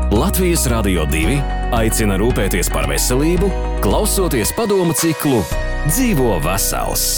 Latvijas Radio 2 aicina rūpēties par veselību, klausoties padomu ciklu Dzīvo vesels.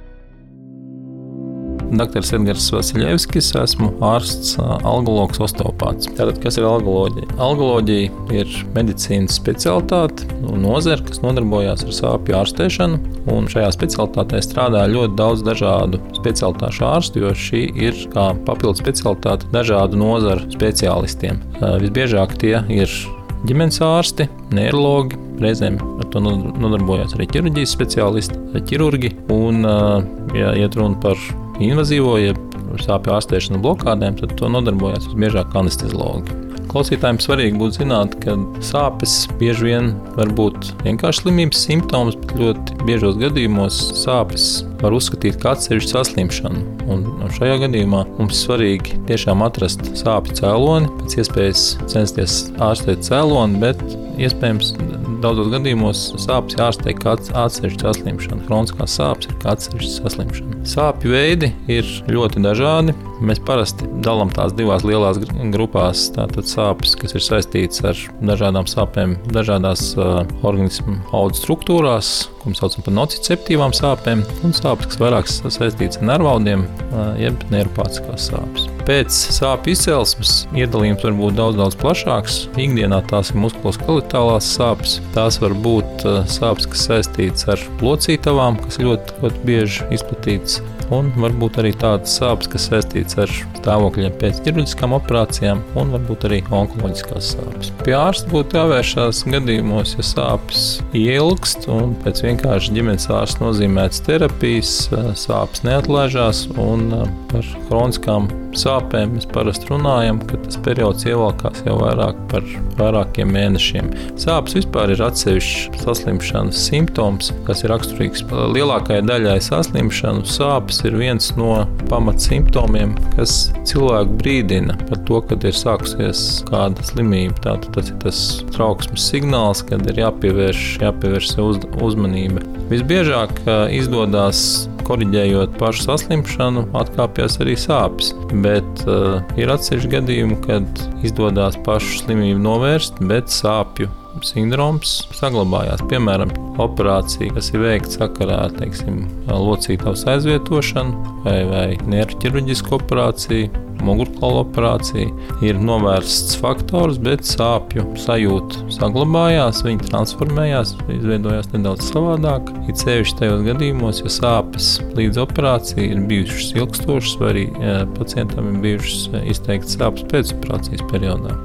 Dr. Edgars Vasiļevskis, esmu ārsts, algologs, osteopāts. Tātad, kas ir algoloģija? Algoloģija ir medicīnas specialitāte un nozare, kas nodarbojās ar sāpju ārstēšanu. Un šajā specialitātē strādā ļoti daudz dažādu specialitāšu ārstu, jo šī ir kā papildu specialitāte dažādu nozaru speciālistiem. Visbiežāk tie ir ģimenes ārsti, neirologi, reizēm ar to nodarbojās arī ķirurģijas speciālisti, ķirurgi. Un, ja iet runa par invazīvo, jeb sāpju ārstēšanu blokādēm, tad to nodarbojās visbiežāk anesteziologi. Klausītājiem svarīgi būtu zināt, ka sāpes bieži vien var būt vienkārši slimības simptoms, bet ļoti biežos gadījumos sāpes var uzskatīt kā atsevišķu saslimšanu. Un šajā gadījumā mums svarīgi tiešām atrast sāpju cēloni, pēc iespējas censties ārstēt cēloni, bet iespējams daudzos gadījumos sāpes ārstē kā atsevišķu saslimšanu. Kroniskās sāpes ir kā atsevišķu saslimšana. Sāpju veidi ir ļoti dažādi. Mēs parasti dalām tās divās lielās grupās. Tātad sāpes, kas ir saistītas ar dažādām sāpēm, dažādās organismu audu struktūrās, ko mēs saucam par nociceptīvām sāpēm, un sāpes, kas vairāk saistītas ar nervaudiem, jeb neiropātiskās sāpes. Pēc sāpju izcelsmes iedalījums var būt daudz plašāks. Ikdienā tās ir muskuloskeletālās sāpes. Tās var būt sāpes, kas saistītas ar locītavām, kas ļoti bieži izplatītas. Un varbūt arī tādas sāpes, kas saistītas ar stāvokļiem pēc ķirurģiskām operācijām, un varbūt arī onkoloģiskās sāpes. Pie ārsta būtu jāvēršās gadījumos, ja sāpes ilgst, un pēc vienkārši ģimenes ārsta nozīmētas terapijas sāpes neatlaižās, un par kroniskām sāpēm mēs parasti runājam, ka tas periods ievelkās jau par vairākiem mēnešiem. Sāpes vispār ir atsevišķs saslimšanas simptoms, kas ir raksturīgs lielākajai daļai saslimšanu. Sāpes ir viens no pamatsimptomiem, kas cilvēku brīdina par to, kad ir sākusies kāda slimība. Tātad tas ir tas trauksmes signāls, kad ir jāpievērš sev uzmanība. Visbiežāk izdodas, koriģējot pašu saslimšanu, atkāpjas arī sāpes. Bet ir atsevišķi gadījumi, kad izdodas pašu slimību novērst, bet sāpju sindroms saglabājās. Piemēram, operācija, kas ir veikta sakarā ar, locītavas aizvietošanu vai nervķirurģisku operāciju, mugurkaula operācija, ir novērsts faktors, bet sāpju sajūta saglabājās, viņi transformējās, izveidojās nedaudz savādāk. It sevišķi tajos gadījumos, ja sāpes līdz operācijai ir bijušas ilgstošas, vai arī pacientam ir bijušas izteiktas sāpes pēc operācijas periodā.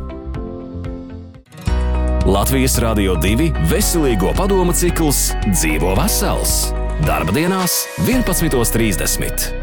Latvijas Radio 2 veselīgo padomu cikls Dzīvo vesels. Darba dienās 11:30.